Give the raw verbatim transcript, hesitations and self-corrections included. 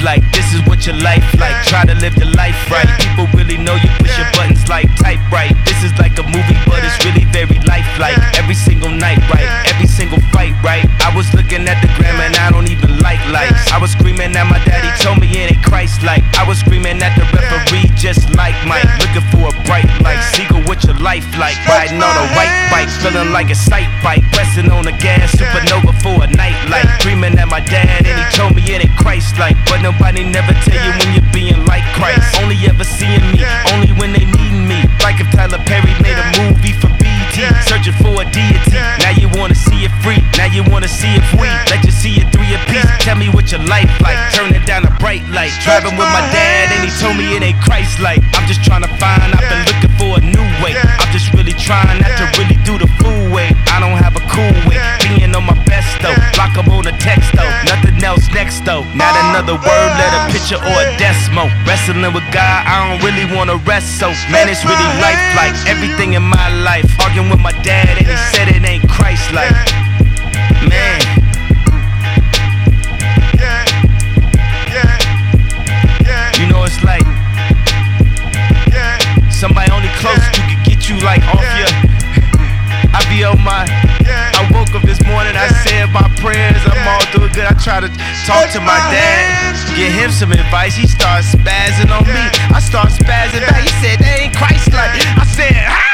like. This is what your life like. Try to live the life right. People really know you push your buttons like type right. This is like a movie, but it's really very lifelike. Every single night, right? Every single fight, right? I was looking at the gram and I don't even like lights. I was screaming at my daddy, told me it ain't Christ-like. I was screaming at the referee, just like Mike. Looking for a bright light. Seagull, what your life like? Riding on a white bike, feeling like a sight bike. Pressing on the gas, supernova for a night light. Dreaming at my dad and he told me it ain't Christ-like. But nobody never tell you when you're being like Christ. Only ever seeing me, only when they needing me. Like if Tyler Perry made a movie for B E T, searching for a deity. Now you wanna see it free, now you wanna see it free. Let you see it three a piece. Tell me what your life like, turn it down a bright light. Driving with my dad and he told me it ain't Christ-like. I'm just trying to find, I've been looking for a new way. I'm just really trying not to really do the fool way. I don't have a cool way, being on my best though. Block up on the text though, nothing else next though. Not another word, let a picture or a decimal. Wrestling with God, I don't really wanna rest so. Man, it's really life like everything in my life. Arguing with my dad and he said it ain't Christ-like. Man. You know it's like somebody only close to could get you like off your. I be on my. I woke up this morning, I said my prayers, I'm all doing good. I try to talk to my dad, give him some advice. He starts spazzing on me, I start spazzing back. He said that ain't Christ-like. I said, ah!